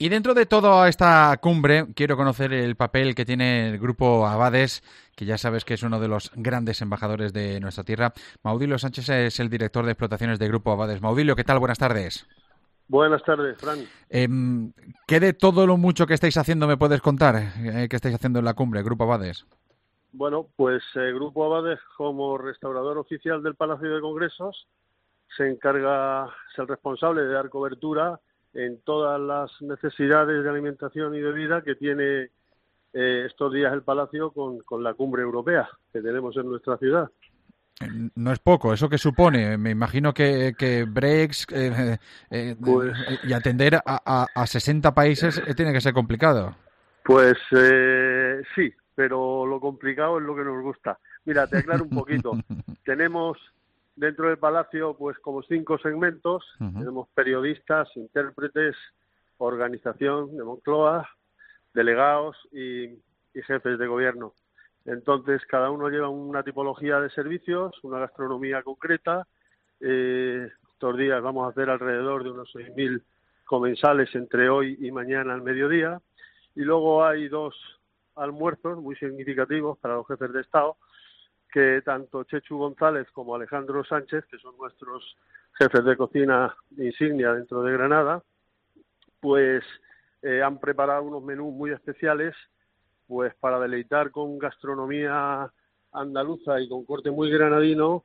Y dentro de toda esta cumbre, quiero conocer el papel que tiene el Grupo Abades, que ya sabes que es uno de los grandes embajadores de nuestra tierra. Maudilio Sánchez es el director de explotaciones de Grupo Abades. Maudilio, ¿qué tal? Buenas tardes. Buenas tardes, Fran. ¿Qué de todo lo mucho que estáis haciendo me puedes contar? ¿Qué estáis haciendo en la cumbre, Grupo Abades? Bueno, pues Grupo Abades, como restaurador oficial del Palacio de Congresos, es el responsable de dar cobertura en todas las necesidades de alimentación y bebida que tiene estos días el Palacio con la cumbre europea que tenemos en nuestra ciudad. No es poco, ¿eso qué supone? Me imagino que breaks Pues, y atender a 60 países tiene que ser complicado. pues sí, pero lo complicado es lo que nos gusta. Mira, te aclaro un poquito. Tenemos dentro del Palacio pues como 5 segmentos. Tenemos periodistas, intérpretes, organización de Moncloa, delegados y jefes de gobierno. Entonces, cada uno lleva una tipología de servicios, una gastronomía concreta. Estos días vamos a hacer alrededor de unos 6.000 comensales entre hoy y mañana al mediodía. Y luego hay 2 almuerzos muy significativos para los jefes de Estado, que tanto Chechu González como Alejandro Sánchez, que son nuestros jefes de cocina insignia dentro de Granada, pues han preparado unos menús muy especiales pues para deleitar con gastronomía andaluza y con corte muy granadino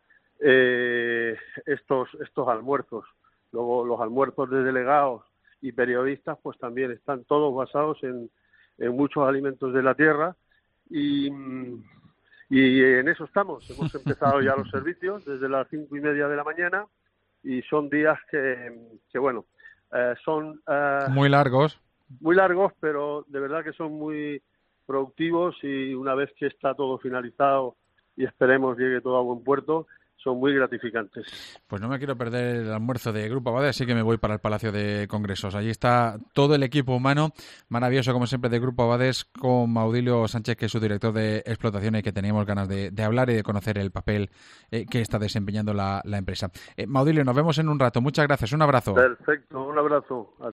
estos almuerzos. Luego los almuerzos de delegados y periodistas pues también están todos basados en muchos alimentos de la tierra y en eso estamos. Hemos empezado ya los servicios desde las 5:30 de la mañana y son días que bueno, son muy largos. Muy largos, pero de verdad que son muy productivos y una vez que está todo finalizado y esperemos llegue todo a buen puerto, son muy gratificantes. Pues no me quiero perder el almuerzo de Grupo Abades, así que me voy para el Palacio de Congresos. Allí está todo el equipo humano, maravilloso como siempre, de Grupo Abades, con Maudilio Sánchez, que es su director de explotación y que teníamos ganas de hablar y de conocer el papel que está desempeñando la empresa. Maudilio, nos vemos en un rato. Muchas gracias. Un abrazo. Perfecto, un abrazo.